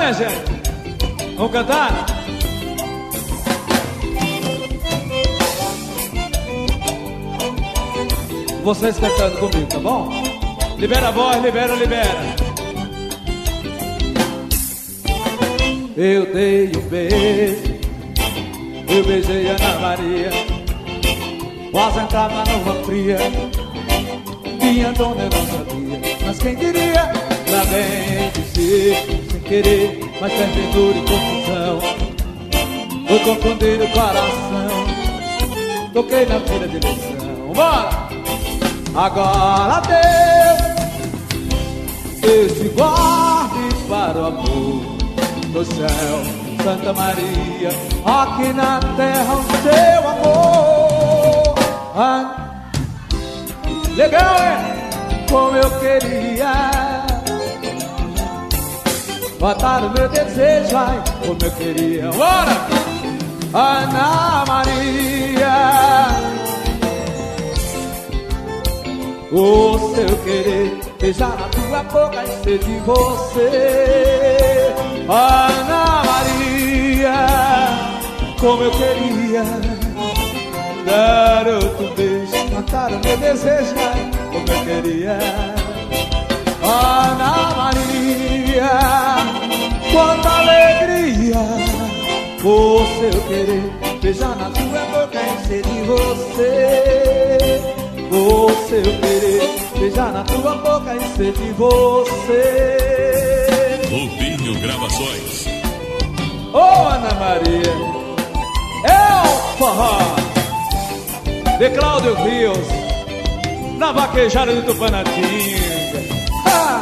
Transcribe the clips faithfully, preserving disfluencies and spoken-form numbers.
minha gente? Vamos cantar? Vocês cantando comigo, tá bom? Libera a voz, libera, libera. Eu dei um beijo, eu beijei Ana Maria, quase entrava numa fria, minha dona eu não sabia, mas quem diria? Lá vem dizer, sem querer, mas tem dor e confusão. Eu confundi o coração, toquei na feira de eleição. Bora! Agora Deus, Deus te guarde para o amor do céu, Santa Maria, aqui na terra o seu amor. Ah, legal, é? Como eu queria matar o meu desejo, ai, como eu queria. Bora! Ana Maria, o seu querer beijar na tua boca e ser de você. Ana Maria, como eu queria dar outro beijo, matar o meu desejo, ai, como eu queria. Ana Maria, quanta alegria, o seu querer beijar na tua boca e ser de você. O seu querer beijar na tua boca e ser de você. Lupinho Gravações. Ô oh, Ana Maria, é o forró de Cláudio Rios, na vaquejada do Tupanatinga. Ah!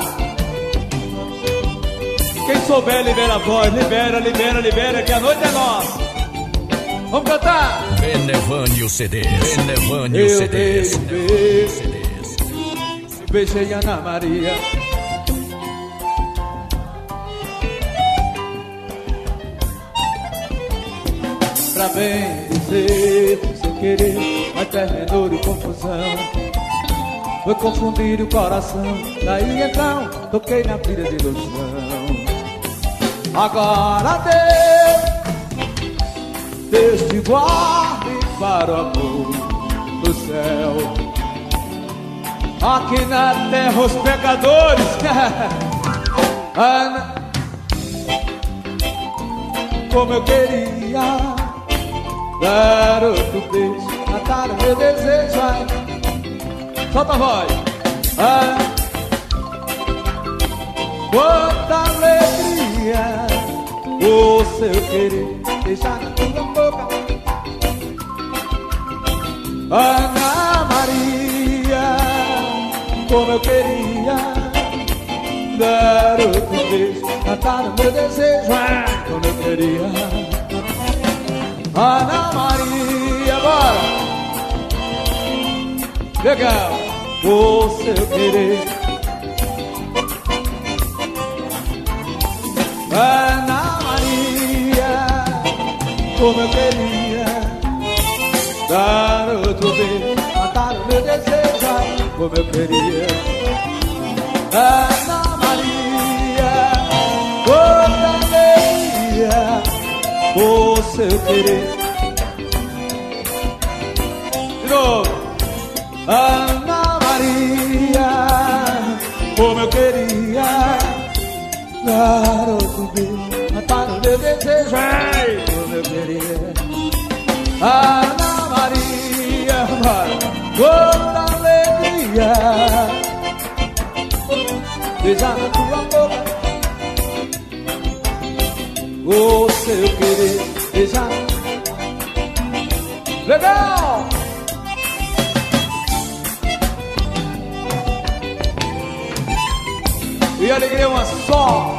Quem souber libera a voz, libera, libera, libera, que a noite é nossa. Vamos cantar? Benevânio C Ds. Benevânio C Ds. Eu dei um beijo, beijei Ana Maria, pra bem dizer, sem querer, mas terminou de confusão. Foi confundir o coração, daí então toquei na pilha de ilusão. Agora Deus, Deus te guarde para o amor do céu, aqui na terra os pecadores. Ana, como eu queria dar outro beijo, matar o meu desejo, ai. Solta a voz. Ah, quanta alegria, o seu querer beijar na tua boca. Ana Maria, como eu queria dar outro beijo, matar o meu desejo, ah, como eu queria. Ana Maria, bora! Legal, o seu querer. Ana Maria, como eu queria dar outro beijo, matar o meu desejo, ai, como eu queria. Ana Maria, quanta alegria, o seu querer. De novo. Ana Maria, como eu queria dar outro beijo, matar o meu desejo, ai, como eu queria. Ana Maria, quanta alegria, beijar na tua boca, o seu querer, beijar. Legal! E alegria é uma só.